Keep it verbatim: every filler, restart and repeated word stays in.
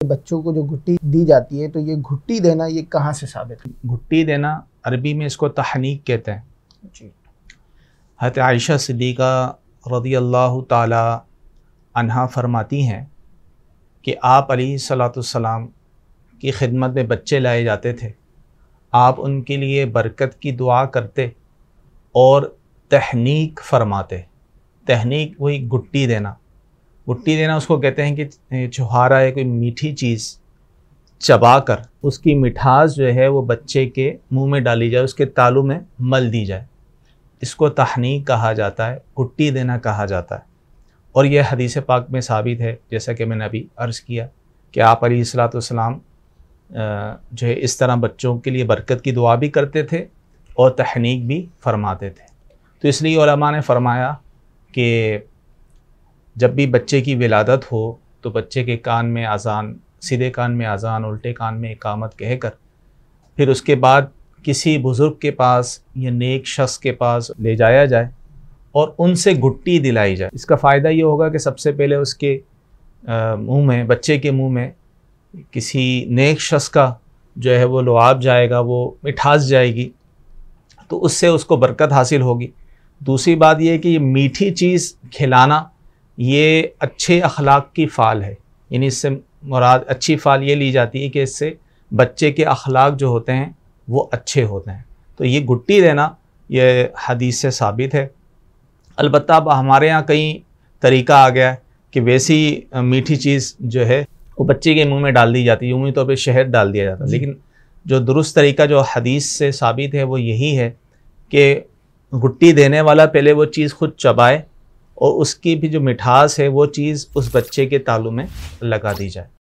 बच्चों को जो घुट्टी दी जाती है, तो ये घुट्टी देना ये कहाँ से साबित है? घुट्टी देना अरबी में इसको तहनीक कहते हैं जी। हज़रत आयशा सिद्दीक़ा रज़ियल्लाहु ताला अन्हा फरमाती हैं कि आप अलैहिस्सलाम की खिदमत में बच्चे लाए जाते थे, आप उनके लिए बरकत की दुआ करते और तहनीक फरमाते। तहनीक वही घुट्टी देना। घुट्टी देना उसको कहते हैं कि छुहारा है, कोई मीठी चीज़ चबा कर उसकी मिठास जो है वो बच्चे के मुंह में डाली जाए, उसके तालू में मल दी जाए, इसको तहनीक कहा जाता है, घुट्टी देना कहा जाता है। और यह हदीस पाक में साबित है, जैसा कि मैंने अभी अर्ज़ किया कि आप अलैहिस्सलाम जो है इस तरह बच्चों के लिए बरकत की दुआ भी करते थे और तहनीक भी फरमाते थे। तो इसलिए उलमा ने फरमाया कि जब भी बच्चे की विलादत हो तो बच्चे के कान में अज़ान, सीधे कान में अज़ान, उल्टे कान में इकामत कहकर फिर उसके बाद किसी बुज़ुर्ग के पास या नेक शख्स के पास ले जाया जाए और उनसे घुट्टी दिलाई जाए। इसका फ़ायदा ये होगा कि सबसे पहले उसके मुंह में, बच्चे के मुंह में किसी नेक शख्स का जो है वो लुआब जाएगा, वो मिठास जाएगी, तो उससे उसको बरकत हासिल होगी। दूसरी बात यह है कि ये मीठी चीज़ खिलाना ये अच्छे अखलाक की फ़ाल है, यानी इससे मुराद अच्छी फ़ाल ये ली जाती है कि इससे बच्चे के अखलाक जो होते हैं वो अच्छे होते हैं। तो ये घुट्टी देना ये हदीस से साबित है। अलबत्ता अब हमारे यहाँ कई तरीका आ गया है कि वैसी मीठी चीज़ जो है वो बच्चे के मुंह में डाल दी जाती है, यूँ ही तौर पे शहद डाल दिया जाता है। लेकिन जो दुरुस्त तरीका जो हदीस से साबित है वो यही है कि घुट्टी देने वाला पहले वो चीज़ खुद चबाए और उसकी भी जो मिठास है वो चीज़ उस बच्चे के तालू में लगा दी जाए।